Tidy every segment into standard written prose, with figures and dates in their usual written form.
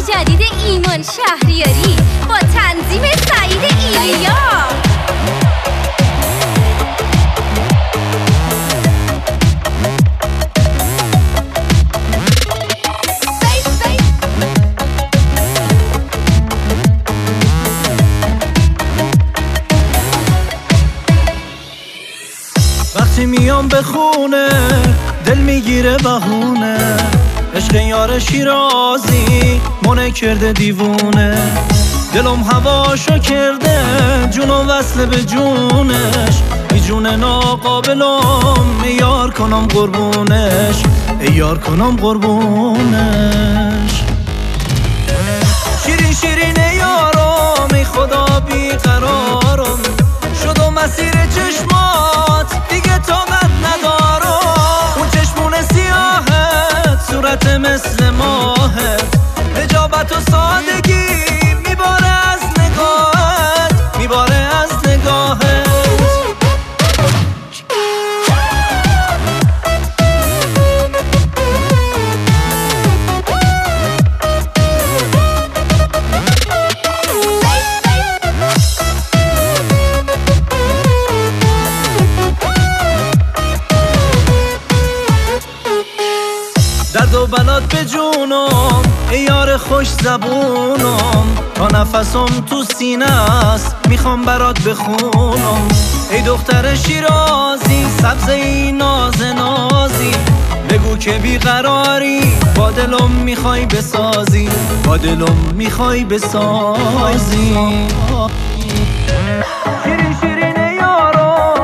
جدید ایمان شهریاری با تنظیم سعید ایلیا. وقتی میام به خونه دل میگیره بهونه، عشق یار شیرازی منه کرده دیوونه، دلم هواشو کرده جونو وصله به جونش، ای جون ناقابلم ای یار کنم قربونش، ای یار کنم قربونش. شیرین شیرین یارم ای خدا بیقرارم، شد و مسیر چشمات دیگه طاقت ندارم، اون چشمون سیاهت صورت مثل ماهت، نجابت و سادگی میباره از نگاهت، میباره از نگاهت. درد و بلات به جونم ای یار خوش زبونم، تا نفسم تو سینه است میخوام برات بخونم، ای دختر شیرازی سبزه ای ناز نازی، بگو که بیقراری با دلم میخوای بسازی، با دلم میخوای بسازی. شیرین شیرین یارم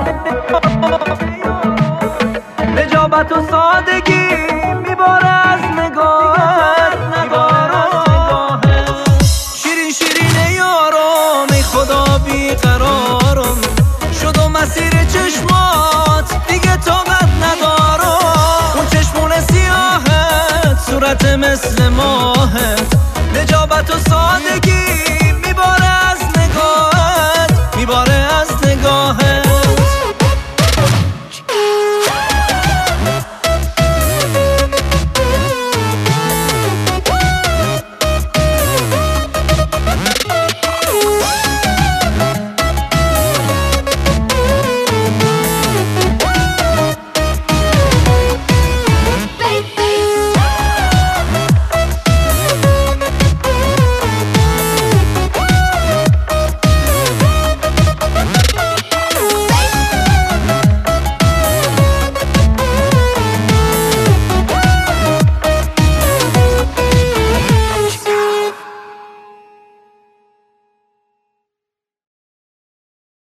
نجابت و سادگی میباره از نگاهت، شیرین شیرین یارم ای خدا بیقرارم، شد و مسیر چشمات دیگه طاقت ندارم، اون چشمون سیاهت صورت مثل ماهت، نجابت و سادگی